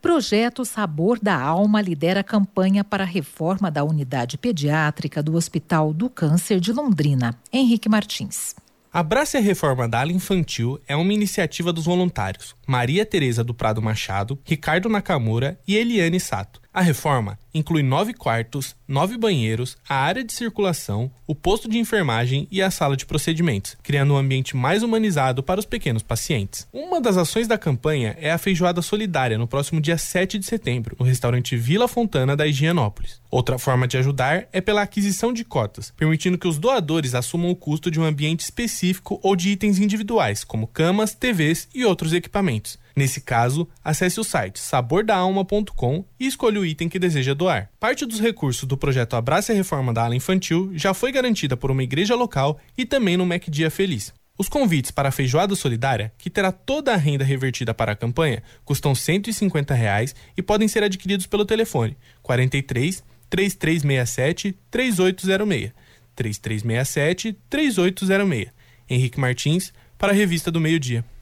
projeto Sabor da Alma lidera a campanha para a reforma da unidade pediátrica do Hospital do Câncer de Londrina. Henrique Martins. Abrace a Reforma da Ala Infantil é uma iniciativa dos voluntários Maria Tereza do Prado Machado, Ricardo Nakamura e Eliane Sato. A reforma inclui 9 quartos, 9 banheiros, a área de circulação, o posto de enfermagem e a sala de procedimentos, criando um ambiente mais humanizado para os pequenos pacientes. Uma das ações da campanha é a feijoada solidária no próximo dia 7 de setembro, no restaurante Vila Fontana da Higienópolis. Outra forma de ajudar é pela aquisição de cotas, permitindo que os doadores assumam o custo de um ambiente específico ou de itens individuais, como camas, TVs e outros equipamentos. Nesse caso, acesse o site sabordaalma.com e escolha o item que deseja doar. Parte dos recursos do projeto Abrace a Reforma da Ala Infantil já foi garantida por uma igreja local e também no Mac Dia Feliz. Os convites para a feijoada solidária, que terá toda a renda revertida para a campanha, custam R$ 150 e podem ser adquiridos pelo telefone 43 3367 3806 3367 3806. Henrique Martins, para a Revista do Meio Dia.